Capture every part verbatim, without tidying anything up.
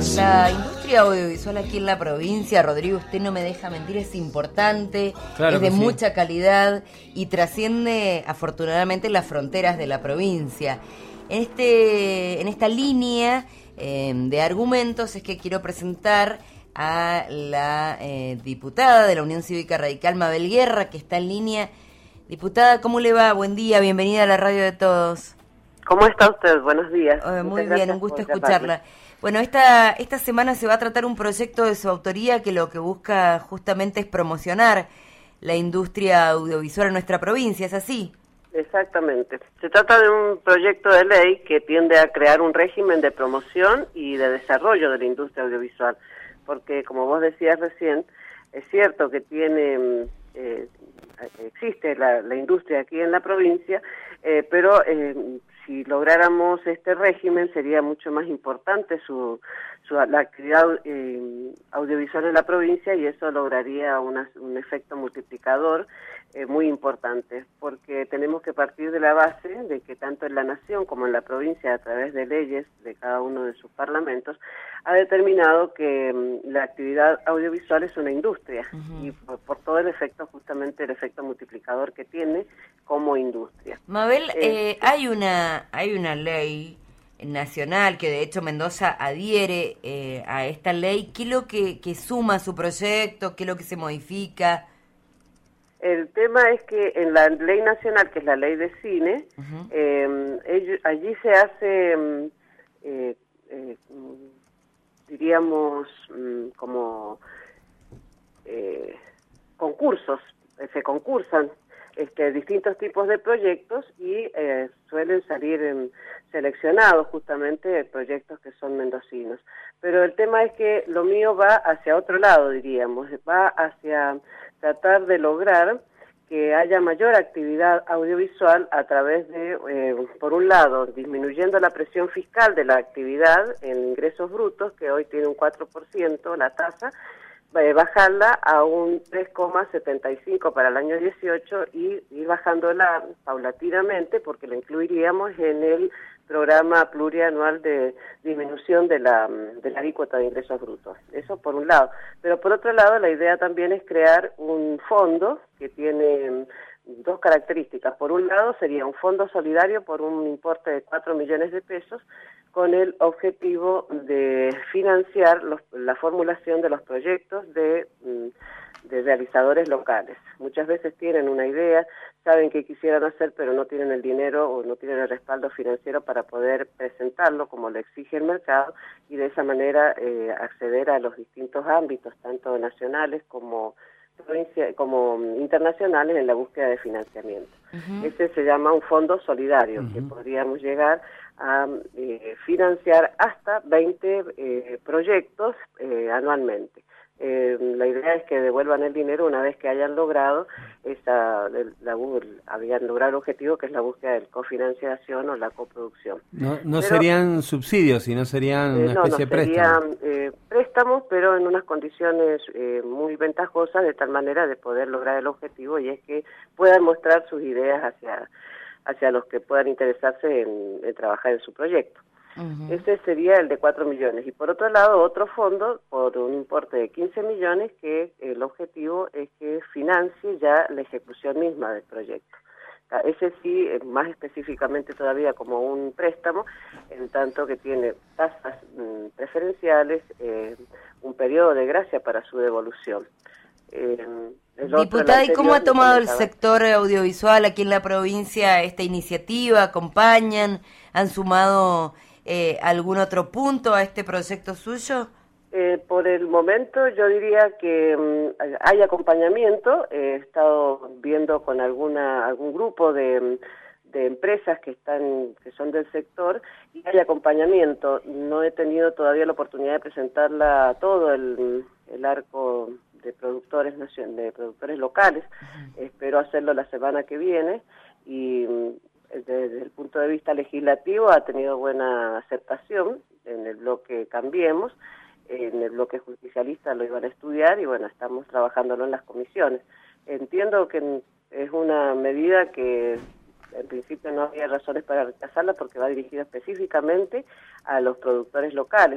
La industria audiovisual aquí en la provincia, Rodrigo, usted no me deja mentir, es importante, Claro es de que sí. mucha calidad y trasciende afortunadamente las fronteras de la provincia. En, este, en esta línea eh, de argumentos es que quiero presentar a la eh, diputada de la Unión Cívica Radical, Mabel Guerra, que está en línea. Diputada, ¿cómo le va? Buen día, bienvenida a la radio de todos. ¿Cómo está usted? Buenos días. Eh, muy Muchas bien, un gracias gusto por escucharla. llamarme. Bueno, esta, esta semana se va a tratar un proyecto de su autoría que lo que busca justamente es promocionar la industria audiovisual en nuestra provincia, ¿es así? Exactamente. Se trata de un proyecto de ley que tiende a crear un régimen de promoción y de desarrollo de la industria audiovisual, porque como vos decías recién, es cierto que tiene eh, existe la, la industria aquí en la provincia, eh, pero eh, si lográramos este régimen sería mucho más importante su, su la actividad eh, audiovisual en la provincia y eso lograría una, un efecto multiplicador eh, muy importante, porque tenemos que partir de la base de que tanto en la nación como en la provincia, a través de leyes de cada uno de sus parlamentos, ha determinado que um, la actividad audiovisual es una industria uh-huh. y por, por todo el efecto, justamente el efecto multiplicador que tiene como industria. Mabel, eh, eh, hay una hay una ley nacional que de hecho Mendoza adhiere eh, a esta ley. ¿Qué es lo que, que suma a su proyecto? ¿Qué es lo que se modifica? El tema es que en la ley nacional, que es la ley de cine, uh-huh. eh, ellos, allí se hace, eh, eh, diríamos, como eh, concursos, se concursan este, distintos tipos de proyectos y eh, suelen salir en, seleccionados justamente proyectos que son mendocinos. Pero el tema es que lo mío va hacia otro lado, diríamos, va hacia tratar de lograr que haya mayor actividad audiovisual a través de, eh, por un lado, disminuyendo la presión fiscal de la actividad en ingresos brutos, que hoy tiene un cuatro por ciento la tasa, eh, bajarla a un tres coma setenta y cinco para el año dieciocho y ir bajándola paulatinamente, porque la incluiríamos en el programa plurianual de disminución de la, de la alícuota de ingresos brutos. Eso por un lado. Pero por otro lado, la idea también es crear un fondo que tiene dos características. Por un lado, sería un fondo solidario por un importe de cuatro millones de pesos, con el objetivo de financiar los, la formulación de los proyectos de, de realizadores locales. Muchas veces tienen una idea, saben qué quisieran hacer, pero no tienen el dinero o no tienen el respaldo financiero para poder presentarlo como lo exige el mercado y de esa manera eh, acceder a los distintos ámbitos, tanto nacionales como provincia, como internacionales, en la búsqueda de financiamiento. Uh-huh. Ese se llama un fondo solidario, uh-huh. que podríamos llegar a eh, financiar hasta veinte eh, proyectos eh, anualmente. Eh, la idea es que devuelvan el dinero una vez que hayan logrado esa, la, la, habían logrado el objetivo, que es la búsqueda de cofinanciación o la coproducción. No, no pero, serían subsidios, sino serían eh, una no, especie no, de préstamo. serían eh, préstamos, pero en unas condiciones eh, muy ventajosas, de tal manera de poder lograr el objetivo, y es que puedan mostrar sus ideas hacia, hacia los que puedan interesarse en, en trabajar en su proyecto. Uh-huh. Ese sería el de cuatro millones. Y por otro lado, otro fondo por un importe de quince millones, que el objetivo es que financie ya la ejecución misma del proyecto. Ese sí, más específicamente todavía como un préstamo, en tanto que tiene tasas mm, preferenciales, eh, un periodo de gracia para su devolución. Eh, Diputada, ¿y cómo ha tomado el sector audiovisual aquí en la provincia esta iniciativa? ¿Acompañan? ¿Han sumado eh, algún otro punto a este proyecto suyo? Eh, por el momento yo diría que um, hay acompañamiento. He estado viendo con alguna algún grupo de, de empresas que están que son del sector y hay acompañamiento. No he tenido todavía la oportunidad de presentarla a todo el, el arco de productores de productores locales. Uh-huh. Espero hacerlo la semana que viene y um, desde el punto de vista legislativo ha tenido buena aceptación en el bloque Cambiemos. En el bloque justicialista lo iban a estudiar y bueno, estamos trabajándolo en las comisiones. Entiendo que es una medida que en principio no había razones para rechazarla porque va dirigida específicamente a los productores locales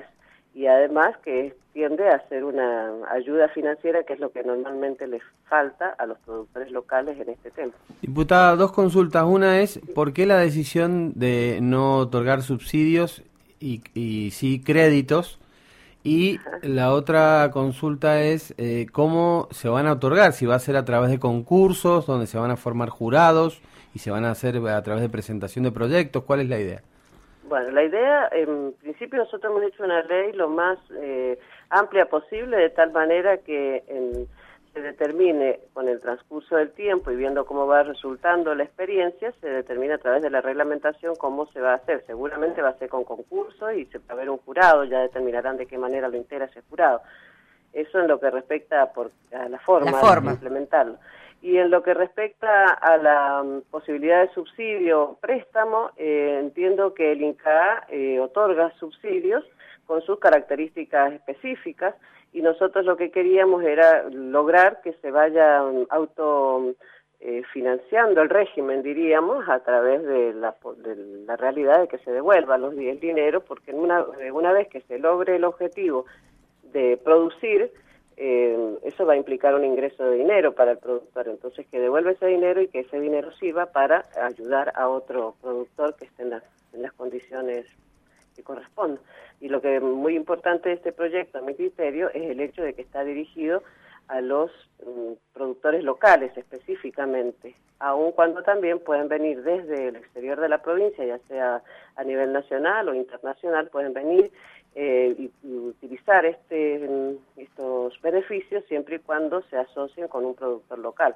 y además que tiende a ser una ayuda financiera, que es lo que normalmente les falta a los productores locales en este tema. Diputada, dos consultas. Una es, ¿por qué la decisión de no otorgar subsidios y, y sí créditos? Y Ajá. la otra consulta es, eh, ¿cómo se van a otorgar? Si va a ser a través de concursos, donde se van a formar jurados y se van a hacer a través de presentación de proyectos. ¿Cuál es la idea? Bueno, la idea, en principio nosotros hemos hecho una ley lo más eh, amplia posible, de tal manera que en, se determine con el transcurso del tiempo y viendo cómo va resultando la experiencia, se determina a través de la reglamentación cómo se va a hacer. Seguramente va a ser con concurso y se va a haber un jurado, ya determinarán de qué manera lo integra ese jurado. Eso en lo que respecta a, por, a la forma, la forma. de implementarlo. Y en lo que respecta a la um, posibilidad de subsidio o préstamo, eh, entiendo que el INCAA eh, otorga subsidios con sus características específicas, y nosotros lo que queríamos era lograr que se vaya um, auto eh, financiando el régimen, diríamos, a través de la, de la realidad de que se devuelva los, el dinero, porque una, una vez que se logre el objetivo de producir, Eh, eso va a implicar un ingreso de dinero para el productor, entonces que devuelva ese dinero y que ese dinero sirva para ayudar a otro productor que esté en las, en las condiciones que correspondan. Y lo que es muy importante de este proyecto, a mi criterio, es el hecho de que está dirigido a los um, productores locales específicamente, aun cuando también pueden venir desde el exterior de la provincia, ya sea a nivel nacional o internacional, pueden venir Eh, y, y utilizar este, estos beneficios siempre y cuando se asocien con un productor local.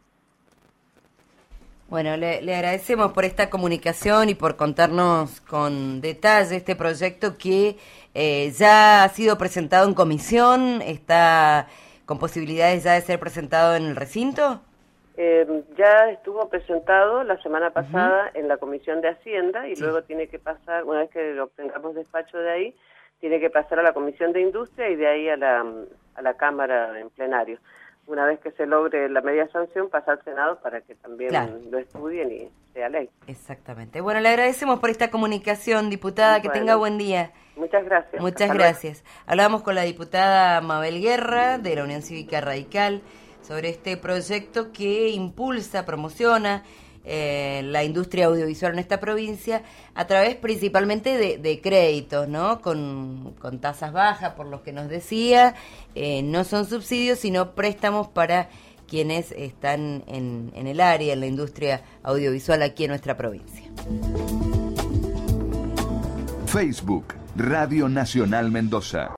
Bueno, le, le agradecemos por esta comunicación y por contarnos con detalle este proyecto que eh, ya ha sido presentado en comisión, está con posibilidades ya de ser presentado en el recinto. Eh, ya estuvo presentado la semana pasada uh-huh. en la Comisión de Hacienda y sí. luego tiene que pasar, una vez que obtengamos despacho de ahí, tiene que pasar a la Comisión de Industria y de ahí a la, a la Cámara en plenario. Una vez que se logre la media sanción, pasa al Senado para que también claro. lo estudien y sea ley. Exactamente. Bueno, le agradecemos por esta comunicación, diputada, que bueno, tenga buen día. Muchas gracias. Muchas Hasta gracias. Luego. Hablábamos con la diputada Mabel Guerra, de la Unión Cívica Radical, sobre este proyecto que impulsa, promociona Eh, la industria audiovisual en esta provincia a través principalmente de, de créditos, ¿no? Con, con tasas bajas, por lo que nos decía, eh, no son subsidios, sino préstamos para quienes están en, en el área, en la industria audiovisual aquí en nuestra provincia. Facebook, Radio Nacional Mendoza.